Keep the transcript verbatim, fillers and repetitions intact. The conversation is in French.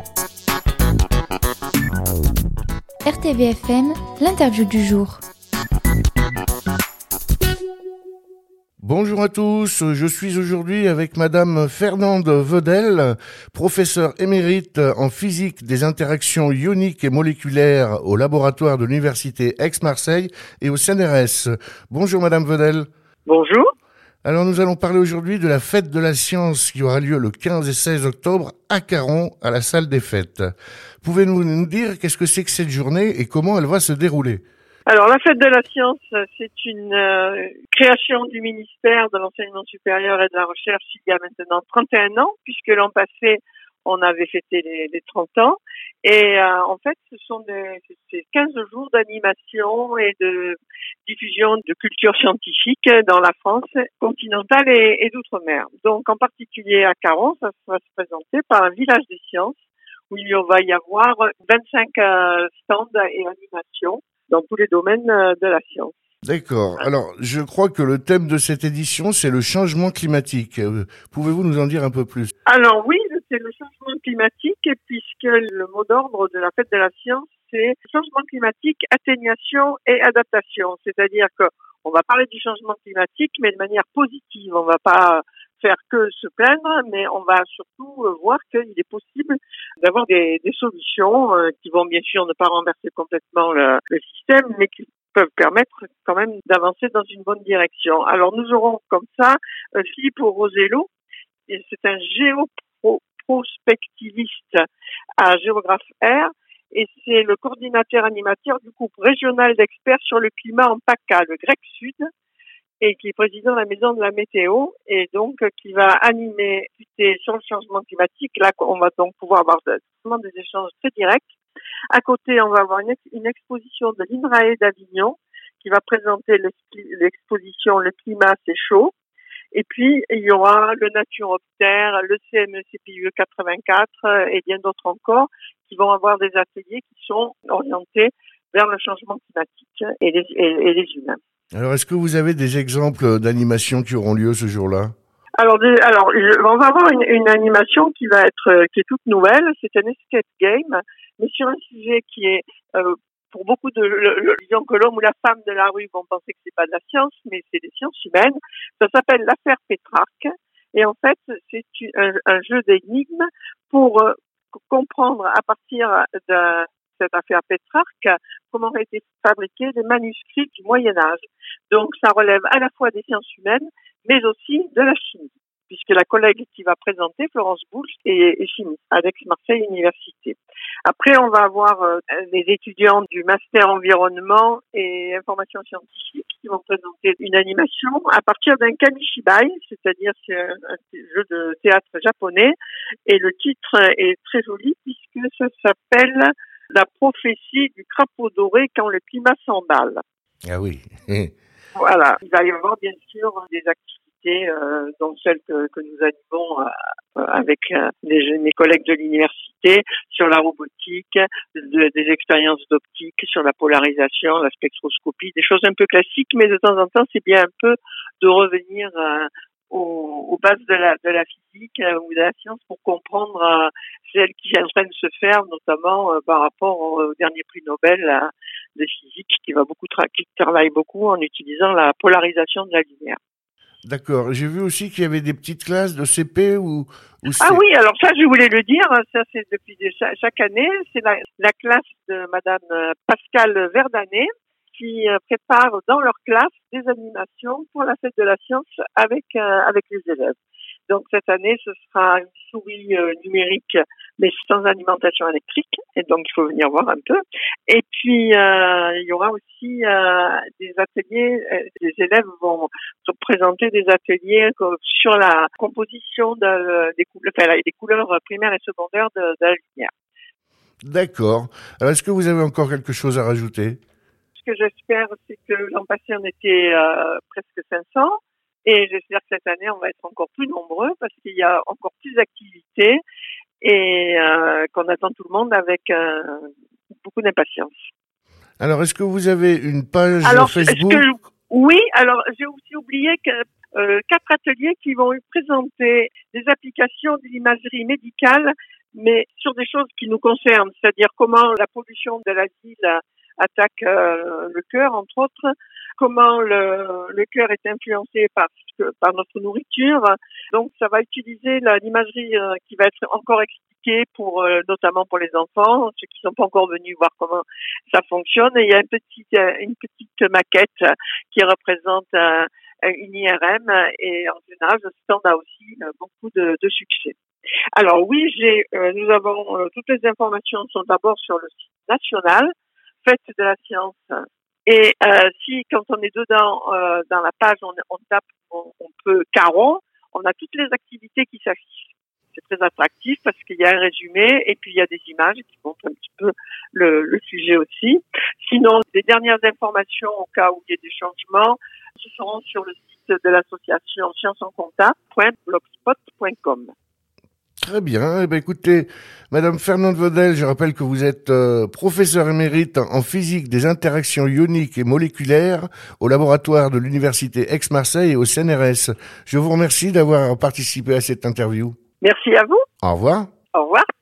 R T V F M, l'interview du jour. Bonjour à tous, je suis aujourd'hui avec Madame Fernande Vedel, professeure émérite en physique des interactions ioniques et moléculaires au laboratoire de l'Université Aix-Marseille et au C N R S. Bonjour Madame Vedel. Bonjour. Alors nous allons parler aujourd'hui de la fête de la science qui aura lieu le quinze et seize octobre à Caron, à la salle des fêtes. Pouvez-vous nous dire qu'est-ce que c'est que cette journée et comment elle va se dérouler ? Alors, la fête de la science, c'est une euh, création du ministère de l'Enseignement supérieur et de la Recherche il y a maintenant trente et un ans, puisque l'an passé, on avait fêté les, les trente ans. Et euh, en fait, ce sont des, c'est quinze jours d'animation et de diffusion de culture scientifique dans la France continentale et, et d'outre-mer. Donc, en particulier à Caron, ça va se présenter par un village des sciences où il va y avoir vingt-cinq euh, stands et animations dans tous les domaines de la science. D'accord. Alors, je crois que le thème de cette édition, c'est le changement climatique. Euh, pouvez-vous nous en dire un peu plus ? Alors oui, c'est le changement climatique, puisque le mot d'ordre de la fête de la science, c'est changement climatique, atténuation et adaptation. C'est-à-dire que on va parler du changement climatique, mais de manière positive. On va pas faire que se plaindre, mais on va surtout voir qu'il est possible d'avoir des, des solutions euh, qui vont bien sûr ne pas renverser complètement le, le système, mais qui peuvent permettre quand même d'avancer dans une bonne direction. Alors nous aurons comme ça euh, Philippe Rosello, et c'est un géoprospectiviste à Géographe Air, et c'est le coordinateur animateur du groupe régional d'experts sur le climat en PACA, le Grec Sud, et qui est président de la Maison de la Météo, et donc qui va animer sur le changement climatique. Là, on va donc pouvoir avoir des échanges très directs. À côté, on va avoir une, une exposition de l'INRAE d'Avignon qui va présenter l'exposition Le climat, c'est chaud. Et puis, il y aura le Naturoptère, le C M E C P I E quatre-vingt-quatre et bien d'autres encore qui vont avoir des ateliers qui sont orientés vers le changement climatique et les, et, et les humains. Alors, est-ce que vous avez des exemples d'animations qui auront lieu ce jour-là ? Alors, des, alors, on va avoir une, une animation qui va être, qui est toute nouvelle. C'est un escape game, mais sur un sujet qui est, euh, pour beaucoup de, le, le, disons que l'homme ou la femme de la rue vont penser que c'est pas de la science, mais c'est des sciences humaines. Ça s'appelle l'affaire Pétrarque. Et en fait, c'est un, un jeu d'énigmes pour euh, comprendre à partir de cette affaire Pétrarque comment auraient été fabriqués les manuscrits du Moyen-Âge. Donc, ça relève à la fois des sciences humaines, mais aussi de la chimie, puisque la collègue qui va présenter, Florence Bouche, est, est chimiste à Aix-Marseille Université. Après, on va avoir euh, les étudiants du Master Environnement et Information Scientifique qui vont présenter une animation à partir d'un kamishibai, c'est-à-dire c'est un, un jeu de théâtre japonais, et le titre est très joli puisque ça s'appelle La prophétie du crapaud doré quand le climat s'emballe. Ah oui. Voilà. Il va y avoir bien sûr des activités, euh, dont celles que, que nous animons euh, avec euh, les, mes collègues de l'université sur la robotique, de, des expériences d'optique, sur la polarisation, la spectroscopie, des choses un peu classiques, mais de temps en temps, c'est bien un peu de revenir euh, aux, aux bases de la, de la physique euh, ou de la science pour comprendre euh, celle qui est en train de se faire, notamment euh, par rapport au dernier prix Nobel euh, de physique qui va beaucoup tra- qui travaille beaucoup en utilisant la polarisation de la lumière. D'accord. J'ai vu aussi qu'il y avait des petites classes de C P ou, ou Ah oui, alors ça, je voulais le dire, ça c'est depuis chaque, chaque année, c'est la, la classe de Madame Pascale Verdanet qui prépare dans leur classe des animations pour la fête de la science avec euh, avec les élèves. Donc cette année, ce sera une souris euh, numérique, mais sans alimentation électrique, et donc il faut venir voir un peu. Et puis euh, il y aura aussi euh, des ateliers, euh, les élèves vont se présenter des ateliers sur la composition de, des, couleurs, enfin, des couleurs primaires et secondaires de, de la lumière. D'accord. Alors est-ce que vous avez encore quelque chose à rajouter ? Ce que j'espère, c'est que l'an passé, on était euh, presque cinq cents. Et j'espère que cette année, on va être encore plus nombreux parce qu'il y a encore plus d'activités et euh, qu'on attend tout le monde avec euh, beaucoup d'impatience. Alors, est-ce que vous avez une page alors, Facebook ? Que, oui, alors j'ai aussi oublié que euh, quatre ateliers qui vont présenter des applications de l'imagerie médicale mais sur des choses qui nous concernent, c'est-à-dire comment la pollution de la ville attaque euh, le cœur, entre autres, comment le, le cœur est influencé par, par notre nourriture. Donc, ça va utiliser la, l'imagerie euh, qui va être encore expliquée pour, euh, notamment pour les enfants, ceux qui ne sont pas encore venus voir comment ça fonctionne. Et il y a une petite, une petite maquette qui représente euh, une I R M et en général, ce stand a aussi euh, beaucoup de, de succès. Alors oui, j'ai, euh, nous avons euh, toutes les informations sont d'abord sur le site national, Fête de la science. Et euh, si quand on est dedans euh, dans la page, on, on tape, on, on peut caron, on a toutes les activités qui s'affichent. C'est très attractif parce qu'il y a un résumé et puis il y a des images qui montrent un petit peu le, le sujet aussi. Sinon, les dernières informations au cas où il y ait des changements, ce seront sur le site de l'association science en contact point blogspot point com. Très bien. Eh bien, écoutez, Madame Fernande Vaudel, je rappelle que vous êtes euh, professeure émérite en physique des interactions ioniques et moléculaires au laboratoire de l'Université Aix-Marseille et au C N R S. Je vous remercie d'avoir participé à cette interview. Merci à vous. Au revoir. Au revoir.